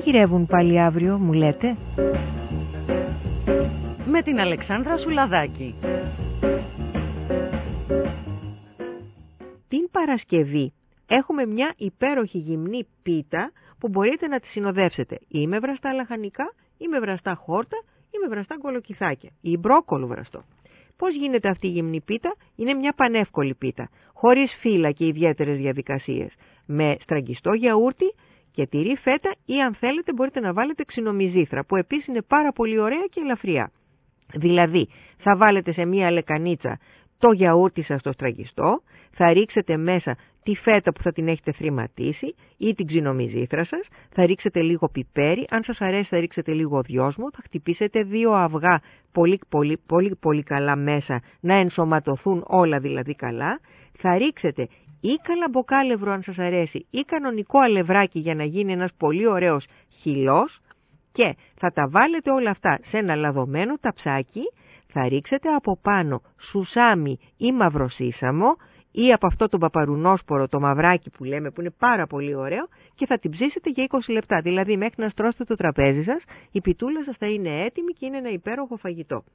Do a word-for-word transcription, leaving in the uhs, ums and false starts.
μαγειρεύουν πάλι αύριο, μου λέτε? Με την Αλεξάνδρα Σουλαδάκη. Την Παρασκευή έχουμε μια υπέροχη γυμνή πίτα που μπορείτε να τη συνοδεύσετε ή με βραστά λαχανικά ή με βραστά χόρτα ή με βραστά κολοκυθάκια ή μπρόκολο βραστό. Πώς γίνεται αυτή η γυμνή πίτα? Είναι μια πανεύκολη πίτα, χωρίς φύλλα και ιδιαίτερες διαδικασίες, με στραγγιστό γιαούρτι και τυρί φέτα ή αν θέλετε μπορείτε να βάλετε ξινομυζήθρα, που επίσης είναι πάρα πολύ ωραία και ελαφριά. Δηλαδή θα βάλετε σε μια λεκανίτσα το γιαούρτι σας στο στραγγιστό, θα ρίξετε μέσα τη φέτα που θα την έχετε θρηματίσει ή την ξινομυζήθρα σας, θα ρίξετε λίγο πιπέρι, αν σας αρέσει θα ρίξετε λίγο δυόσμο, θα χτυπήσετε δύο αυγά πολύ, πολύ, πολύ, πολύ καλά μέσα, να ενσωματωθούν όλα δηλαδή καλά, θα ρίξετε ή καλαμποκάλευρο αν σας αρέσει ή κανονικό αλευράκι για να γίνει ένας πολύ ωραίος χυλός και θα τα βάλετε όλα αυτά σε ένα λαδωμένο ταψάκι, θα ρίξετε από πάνω σουσάμι ή μαυροσύσαμο ή από αυτό το παπαρουνόσπορο, το μαυράκι που λέμε που είναι πάρα πολύ ωραίο και θα την ψήσετε για είκοσι λεπτά, δηλαδή μέχρι να στρώσετε το τραπέζι σας, η πιτούλα σας θα είναι έτοιμη και είναι ένα υπέροχο φαγητό.